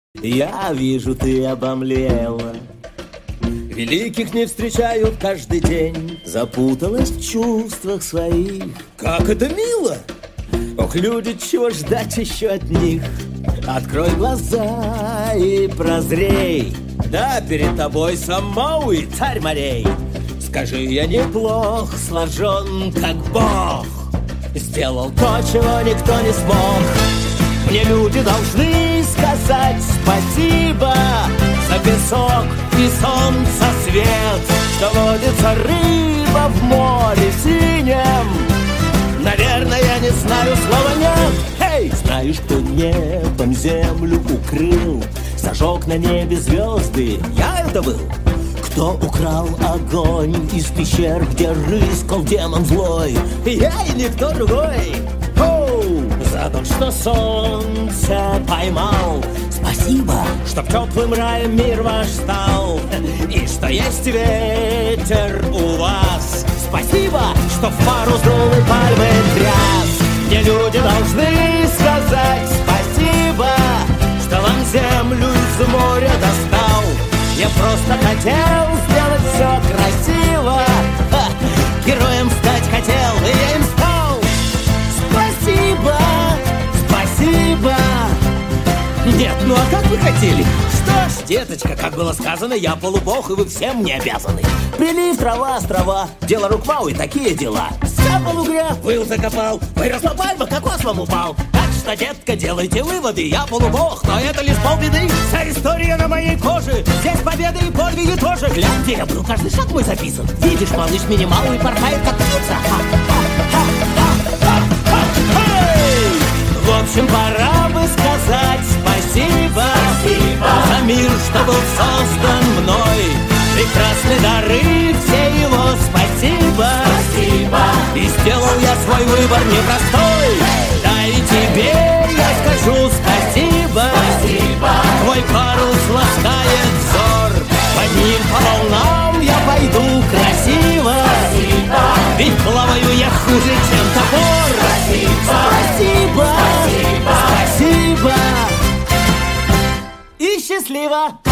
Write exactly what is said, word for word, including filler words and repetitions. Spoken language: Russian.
Я вижу, ты обомлела. Великих не встречают каждый день. Запуталась в чувствах своих. Как это мило! Ох, люди, чего ждать еще от них? Открой глаза и прозрей. Да, перед тобой сам Мауи, царь морей. Скажи, я неплох сложен, как Бог. Сделал то, чего никто не смог. Мне люди должны сказать спасибо за песок и солнце свет, что водится рыба в море синем. Наверное, я не знаю слова «нет». Эй! Знаешь, кто небом землю укрыл, зажег на небе звезды? Я это был. Кто украл огонь из пещер, где рыскал демон злой? Я и никто другой. Оу! За то, что солнце поймал. Спасибо, что теплым раем мир ваш стал. И что есть ветер у вас. Спасибо, что в пару сдул и пальмы тряс. Мне люди должны сказать спасибо, что вам землю из моря достал. Я просто хотел сделать все красиво. Ха! Героем стать хотел, и я им стал. Спасибо, спасибо. Нет, ну а как вы хотели? Что ж, деточка, как было сказано, я полубог, и вы всем мне обязаны. Прилив, трава, острова, дело рук Мауи, такие дела. Сапал угря, выл закопал, выросла пальма, кокос вам упал. Так что, детка, делайте выводы, я полубог, но это лишь полбеды. Вся история на моей коже, здесь победы и подвиги тоже. Гляньте, я был, каждый шаг мой записан. Видишь, малыш минимал и порхает как птица. В общем, пора бы сказать спасибо, спасибо за мир, что был создан мной. Прекрасные дары, все его спасибо, спасибо. И сделал я свой выбор непростой. Да и тебе я скажу спасибо, спасибо. Твой парус ласкает взор, под ним по волнам я пойду красиво, спасибо. Ведь плаваю я хуже, чем топор. Спасибо, спасибо, спасибо, спасибо. И счастливо.